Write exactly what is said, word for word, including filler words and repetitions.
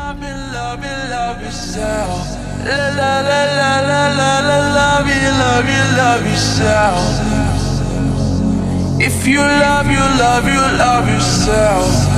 love you, love you, love yourself. La la la la la la la, love you, love you, love yourself. If you love you, love you, love yourself.